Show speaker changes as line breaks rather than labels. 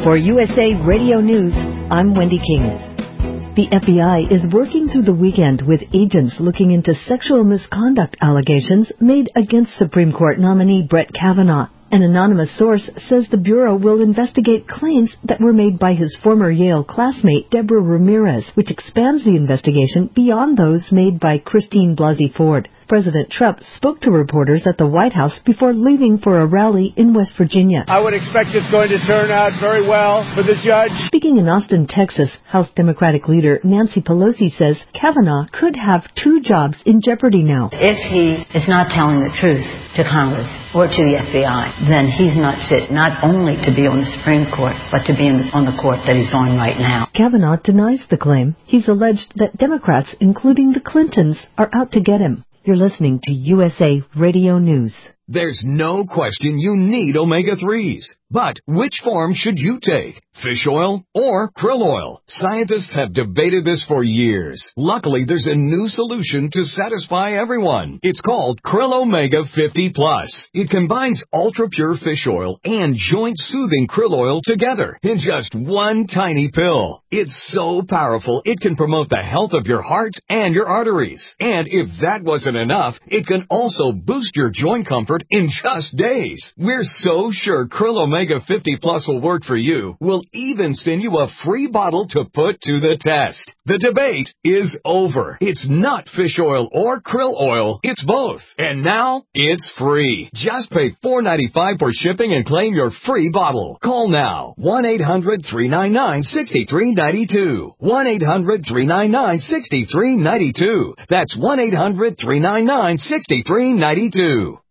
For USA Radio News, I'm Wendy King. The FBI is working through the weekend with agents looking into sexual misconduct allegations made against Supreme Court nominee Brett Kavanaugh. An anonymous source says the Bureau will investigate claims that were made by his former Yale classmate Deborah Ramirez, which expands the investigation beyond those made by Christine Blasey Ford. President Trump spoke to reporters at the White House before leaving for a rally in West Virginia.
I would expect it's going to turn out very well for the judge.
Speaking in Austin, Texas, House Democratic leader Nancy Pelosi says Kavanaugh could have two jobs in jeopardy now.
If he is not telling the truth to Congress or to the FBI, then he's not fit not only to be on the Supreme Court, but to be on the court that he's on right now.
Kavanaugh denies the claim. He's alleged that Democrats, including the Clintons, are out to get him. You're listening to USA Radio News.
There's no question you need omega-3s. But which form should you take? Fish oil or krill oil? Scientists have debated this for years. Luckily, there's a new solution to satisfy everyone. It's called Krill Omega 50 Plus. It combines ultra-pure fish oil and joint-soothing krill oil together in just one tiny pill. It's so powerful, it can promote the health of your heart and your arteries. And if that wasn't enough, it can also boost your joint comfort in just days. We're so sure Krill Omega 50 Plus will work for you. We'll even send you a free bottle to put to the test. The debate is over. It's not fish oil or krill oil. It's both. And now, it's free. Just pay $4.95 for shipping and claim your free bottle. Call now. 1-800-399-6392. 1-800-399-6392. That's 1-800-399-6392.